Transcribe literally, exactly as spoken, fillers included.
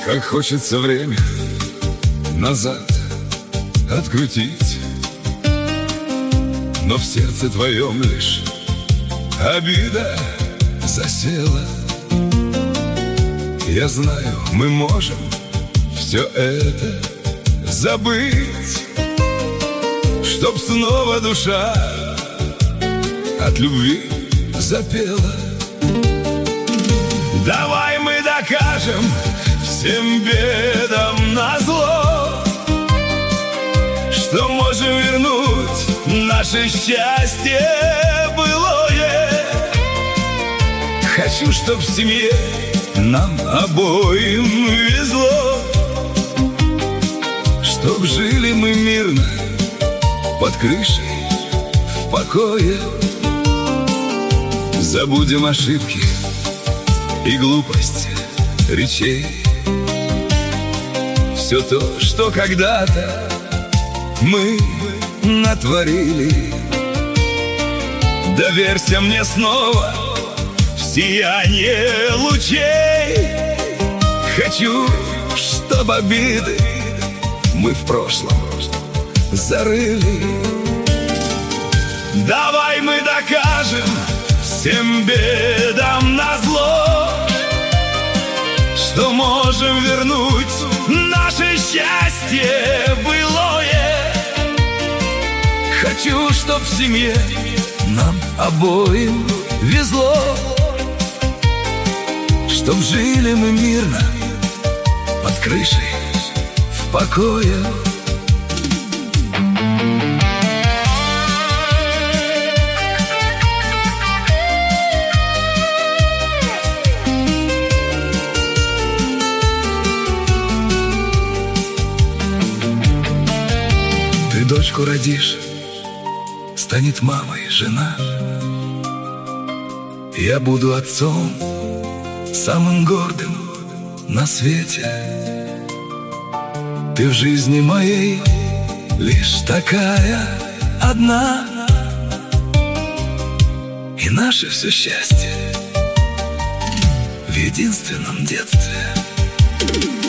Как хочется время назад открутить, но в сердце твоем лишь обида засела. Я знаю, мы можем все это забыть, чтоб снова душа от любви запела. Давай мы докажем всем бедам назло, что можем вернуть наше счастье былое. Хочу, чтоб в семье нам обоим везло, чтоб жили мы мирно под крышей в покое. Забудем ошибки и глупость речей, все то, что когда-то мы натворили. Доверься мне снова в сияние лучей. Хочу, чтоб обиды мы в прошлом зарыли. Давай мы докажем всем бедам назло, что можем вернуть наше счастье былое. Хочу, чтоб в семье нам обоим везло, чтоб жили мы мирно под крышей в покое. Ты дочку родишь, станет мамой жена. Я буду отцом, самым гордым на свете. Ты в жизни моей лишь такая одна, и наше все счастье в единственном детстве.